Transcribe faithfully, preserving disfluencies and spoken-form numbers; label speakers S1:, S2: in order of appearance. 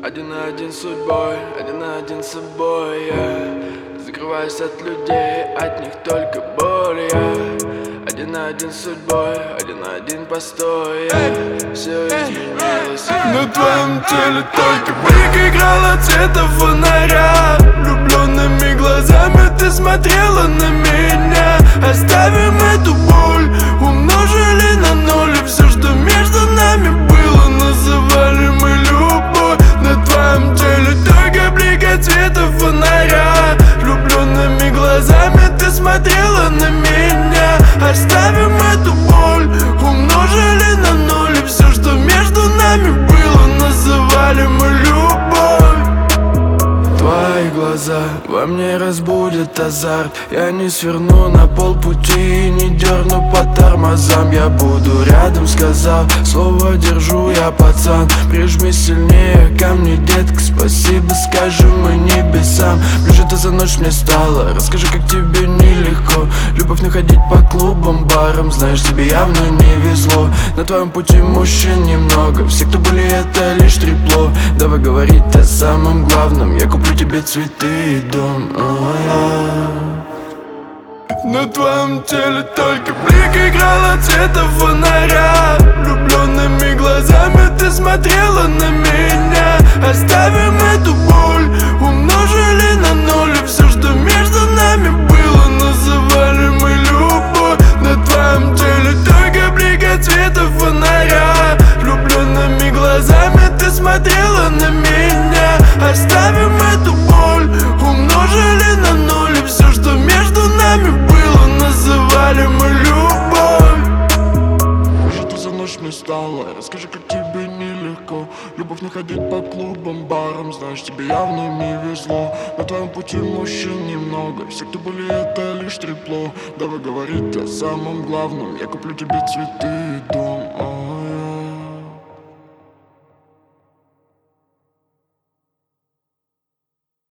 S1: Один на один с судьбой, один на один с собой я закрываюсь от людей, от них только боль я один на один с судьбой, один на один постой я. Все изменилось.
S2: На твоем теле только блик играл от цвета фонаря. Влюбленными глазами ты смотрела на меня. Оставим эту боль, умножили на ноль. И все, что между нами было, называли мы любовь. На твоем теле только блик от цвета фонаря. Влюбленными глазами ты смотрела на меня. Оставим эту боль, умножили на ноль. И все, что между нами было, называли мы любовь. Твои глаза во мне разбудят азарт. Я не сверну на полпути и не дерну по тормозам. Я буду рядом, сказал, слово держу я, пацан. Прижми сильнее ко мне, детка, спасибо скажем мы небесам. Ближе ты за ночь мне стала, расскажи, как тебе нелегко. Любовь находить по клубам, барам, знаешь, тебе явно не везло. На твоем пути мужчин немного, все, кто были, это лишь трепло. Давай говорить о самом главном, я куплю тебе цветы и дом. На твоем теле только блик играл от цвета фонаря. Влюбленными глазами ты смотрела на меня. Оставим эту боль, умножили на ноль. И все, что между нами было, называли мы любовь. На твоем теле только блик от цвета фонаря. Влюбленными глазами ты смотрела на меня. Оставим эту боль, умножили на ноль. И все, что между нами было, называли мы любовь. Уже ты за ночь мне стала, расскажи, как тебе нелегко. Любовь находить по клубам, барам, знаешь, тебе явно не везло. На твоем пути мужчин немного, все, кто были, это лишь трепло. Давай говорить о самом главном, я куплю тебе цветы и дом.